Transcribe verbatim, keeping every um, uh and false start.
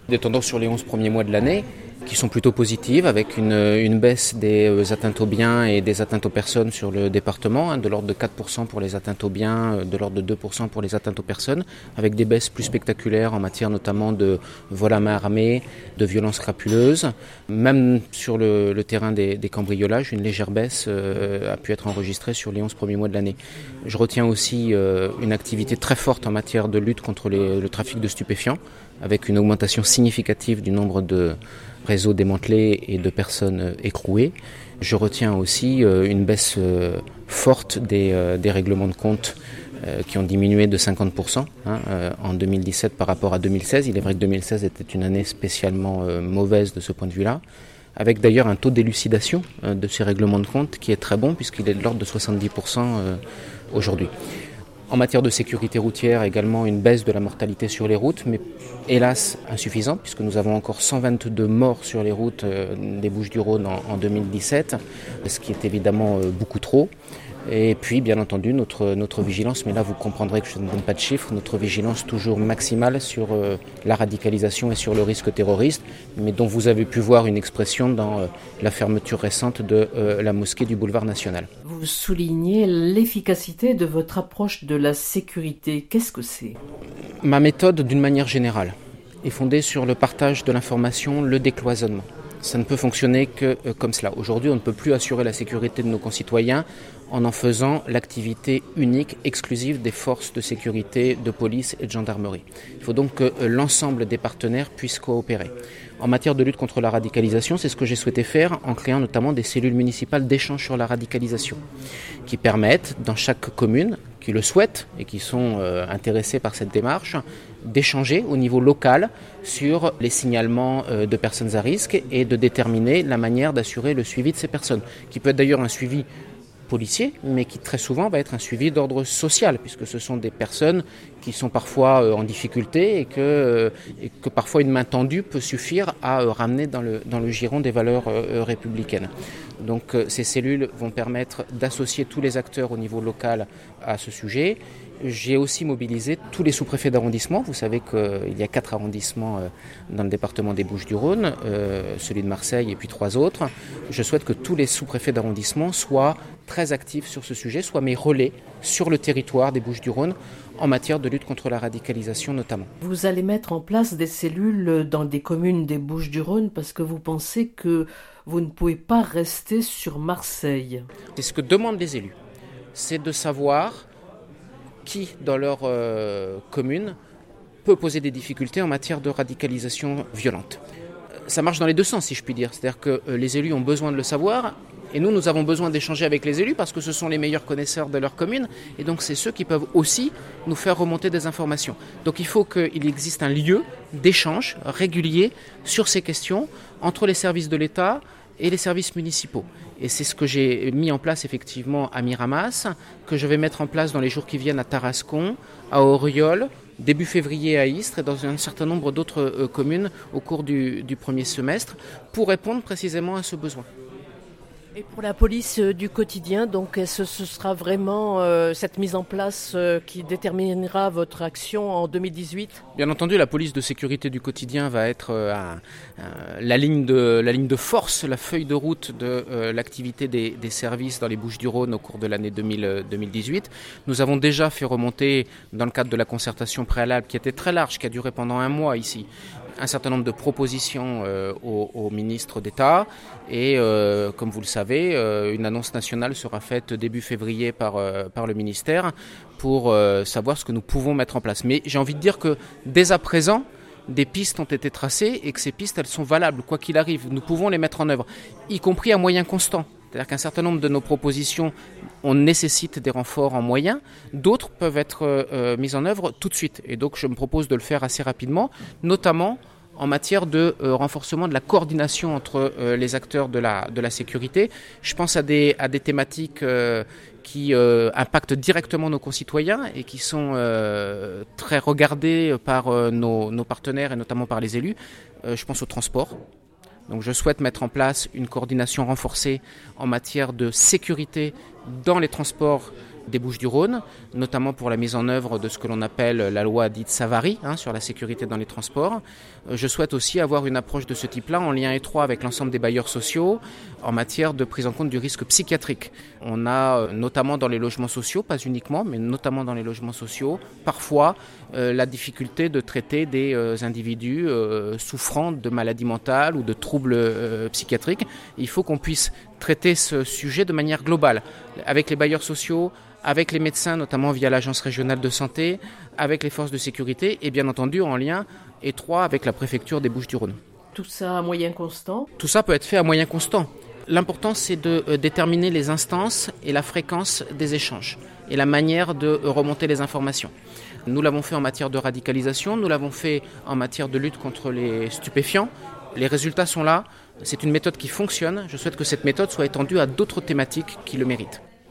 Des tendances sur les onze premiers mois de l'année qui sont plutôt positives, avec une, une baisse des atteintes aux biens et des atteintes aux personnes sur le département, hein, de l'ordre de quatre pour cent pour les atteintes aux biens, de l'ordre de deux pour cent pour les atteintes aux personnes, avec des baisses plus spectaculaires en matière notamment de vol à main armée, de violences crapuleuses. Même sur le, le terrain des, des cambriolages, une légère baisse euh, a pu être enregistrée sur les onze premiers mois de l'année. Je retiens aussi euh, une activité très forte en matière de lutte contre les, le trafic de stupéfiants, avec une augmentation significative du nombre de réseaux démantelés et de personnes écrouées. Je retiens aussi une baisse forte des, des règlements de compte qui ont diminué de cinquante pour cent hein, en deux mille dix-sept par rapport à deux mille seize. Il est vrai que deux mille seize était une année spécialement mauvaise de ce point de vue-là, avec d'ailleurs un taux d'élucidation de ces règlements de compte qui est très bon puisqu'il est de l'ordre de soixante-dix pour cent aujourd'hui. En matière de sécurité routière, également une baisse de la mortalité sur les routes, mais hélas insuffisante, puisque nous avons encore cent vingt-deux morts sur les routes des Bouches-du-Rhône en, en deux mille dix-sept, ce qui est évidemment beaucoup trop. Et puis, bien entendu, notre, notre vigilance, mais là vous comprendrez que je ne donne pas de chiffres, notre vigilance toujours maximale sur euh, la radicalisation et sur le risque terroriste, mais dont vous avez pu voir une expression dans euh, la fermeture récente de euh, la mosquée du boulevard National. Vous soulignez l'efficacité de votre approche de la sécurité. Qu'est-ce que c'est ? Ma méthode, d'une manière générale, est fondée sur le partage de l'information, le décloisonnement. Ça ne peut fonctionner que euh, comme cela. Aujourd'hui, on ne peut plus assurer la sécurité de nos concitoyens en en faisant l'activité unique, exclusive des forces de sécurité, de police et de gendarmerie. Il faut donc que euh, l'ensemble des partenaires puissent coopérer. En matière de lutte contre la radicalisation, c'est ce que j'ai souhaité faire en créant notamment des cellules municipales d'échange sur la radicalisation, qui permettent, dans chaque commune, qui le souhaitent et qui sont euh, intéressés par cette démarche, d'échanger au niveau local sur les signalements euh, de personnes à risque et de déterminer la manière d'assurer le suivi de ces personnes, qui peut être d'ailleurs un suivi policier, mais qui très souvent va être un suivi d'ordre social, puisque ce sont des personnes qui sont parfois euh, en difficulté et que, euh, et que parfois une main tendue peut suffire à euh, ramener dans le, dans le giron des valeurs euh, républicaines. Donc euh, ces cellules vont permettre d'associer tous les acteurs au niveau local à ce sujet. J'ai aussi mobilisé tous les sous-préfets d'arrondissement. Vous savez qu'il y a quatre arrondissements dans le département des Bouches-du-Rhône, euh, celui de Marseille et puis trois autres. Je souhaite que tous les sous-préfets d'arrondissement soient très actifs sur ce sujet, soient mes relais sur le territoire des Bouches-du-Rhône en matière de lutte contre la radicalisation notamment. Vous allez mettre en place des cellules dans des communes des Bouches-du-Rhône parce que vous pensez que vous ne pouvez pas rester sur Marseille. C'est ce que demandent les élus, c'est de savoir qui, dans leur euh, commune, peut poser des difficultés en matière de radicalisation violente. Ça marche dans les deux sens, si je puis dire. C'est-à-dire que euh, les élus ont besoin de le savoir, et nous, nous avons besoin d'échanger avec les élus parce que ce sont les meilleurs connaisseurs de leur commune, et donc c'est ceux qui peuvent aussi nous faire remonter des informations. Donc il faut qu'il existe un lieu d'échange régulier sur ces questions entre les services de l'État et les services municipaux. Et c'est ce que j'ai mis en place effectivement à Miramas, que je vais mettre en place dans les jours qui viennent à Tarascon, à Auriol, début février à Istres et dans un certain nombre d'autres euh, communes au cours du, du premier semestre, pour répondre précisément à ce besoin. Et pour la police euh, du quotidien, donc ce, ce sera vraiment euh, cette mise en place euh, qui déterminera votre action en deux mille dix-huit ? Bien entendu, la police de sécurité du quotidien va être euh, un, un, la, ligne de, la ligne de force, la feuille de route de euh, l'activité des, des services dans les Bouches-du-Rhône au cours de l'année deux mille dix-huit. Nous avons déjà fait remonter, dans le cadre de la concertation préalable qui était très large, qui a duré pendant un mois ici, un certain nombre de propositions euh, au, au ministre d'État et euh, comme vous le savez, euh, une annonce nationale sera faite début février par, euh, par le ministère pour euh, savoir ce que nous pouvons mettre en place. Mais j'ai envie de dire que dès à présent, des pistes ont été tracées et que ces pistes, elles sont valables, quoi qu'il arrive. Nous pouvons les mettre en œuvre, y compris à moyens constants. C'est-à-dire qu'un certain nombre de nos propositions, on nécessite des renforts en moyens, d'autres peuvent être euh, mises en œuvre tout de suite. Et donc je me propose de le faire assez rapidement, notamment en matière de euh, renforcement de la coordination entre euh, les acteurs de la, de la sécurité. Je pense à des, à des thématiques euh, qui euh, impactent directement nos concitoyens et qui sont euh, très regardées par euh, nos, nos partenaires et notamment par les élus. Euh, je pense au transport. Donc je souhaite mettre en place une coordination renforcée en matière de sécurité dans les transports des Bouches-du-Rhône, notamment pour la mise en œuvre de ce que l'on appelle la loi dite Savary, hein, sur la sécurité dans les transports. Je souhaite aussi avoir une approche de ce type-là en lien étroit avec l'ensemble des bailleurs sociaux en matière de prise en compte du risque psychiatrique. On a notamment dans les logements sociaux, pas uniquement, mais notamment dans les logements sociaux, parfois euh, la difficulté de traiter des euh, individus euh, souffrant de maladies mentales ou de troubles euh, psychiatriques. Il faut qu'on puisse traiter ce sujet de manière globale, avec les bailleurs sociaux, avec les médecins, notamment via l'Agence régionale de santé, avec les forces de sécurité et bien entendu en lien étroit avec la préfecture des Bouches-du-Rhône. Tout ça à moyen constant ? Tout ça peut être fait à moyen constant. L'important, c'est de euh, déterminer les instances et la fréquence des échanges et la manière de euh, remonter les informations. Nous l'avons fait en matière de radicalisation, nous l'avons fait en matière de lutte contre les stupéfiants. Les résultats sont là, c'est une méthode qui fonctionne. Je souhaite que cette méthode soit étendue à d'autres thématiques qui le méritent.